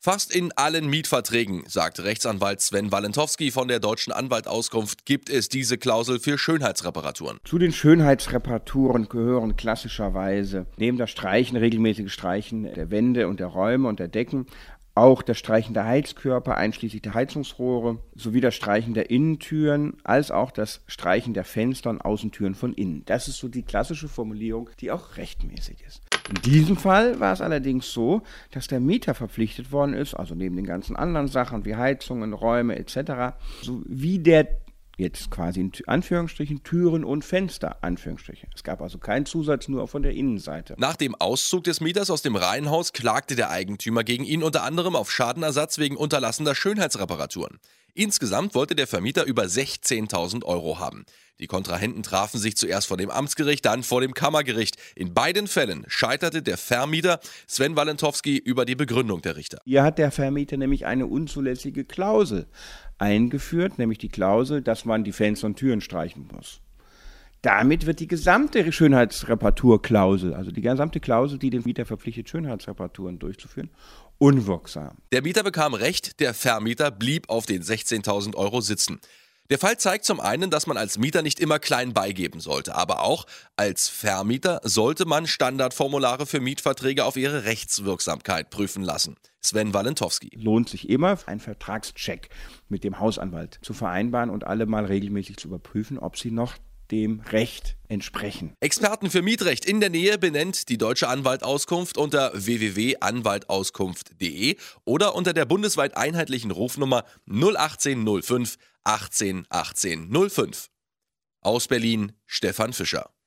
Fast in allen Mietverträgen, sagt Rechtsanwalt Sven Walentowski von der Deutschen Anwaltauskunft, gibt es diese Klausel für Schönheitsreparaturen. Zu den Schönheitsreparaturen gehören klassischerweise neben das regelmäßige Streichen der Wände und der Räume und der Decken auch das Streichen der Heizkörper, einschließlich der Heizungsrohre, sowie das Streichen der Innentüren, als auch das Streichen der Fenster und Außentüren von innen. Das ist so die klassische Formulierung, die auch rechtmäßig ist. In diesem Fall war es allerdings so, dass der Mieter verpflichtet worden ist, also neben den ganzen anderen Sachen wie Heizungen, Räume etc., sowie der jetzt quasi in Anführungsstrichen Türen und Fenster, Anführungsstriche. Es gab also keinen Zusatz, nur von der Innenseite. Nach dem Auszug des Mieters aus dem Reihenhaus klagte der Eigentümer gegen ihn unter anderem auf Schadenersatz wegen unterlassener Schönheitsreparaturen. Insgesamt wollte der Vermieter über 16.000 € haben. Die Kontrahenten trafen sich zuerst vor dem Amtsgericht, dann vor dem Kammergericht. In beiden Fällen scheiterte der Vermieter. Sven Walentowski über die Begründung der Richter. Hier hat der Vermieter nämlich eine unzulässige Klausel eingeführt, nämlich die Klausel, dass man die Fenster und Türen streichen muss. Damit wird die gesamte Schönheitsreparaturklausel, also die gesamte Klausel, die den Mieter verpflichtet, Schönheitsreparaturen durchzuführen, unwirksam. Der Mieter bekam Recht, der Vermieter blieb auf den 16.000 € sitzen. Der Fall zeigt zum einen, dass man als Mieter nicht immer klein beigeben sollte, aber auch als Vermieter sollte man Standardformulare für Mietverträge auf ihre Rechtswirksamkeit prüfen lassen. Sven Walentowski. Lohnt sich immer, einen Vertragscheck mit dem Hausanwalt zu vereinbaren und alle mal regelmäßig zu überprüfen, ob sie noch dem Recht entsprechen. Experten für Mietrecht in der Nähe benennt die Deutsche Anwaltauskunft unter www.anwaltauskunft.de oder unter der bundesweit einheitlichen Rufnummer 01805 18 18 05. Aus Berlin, Stefan Fischer.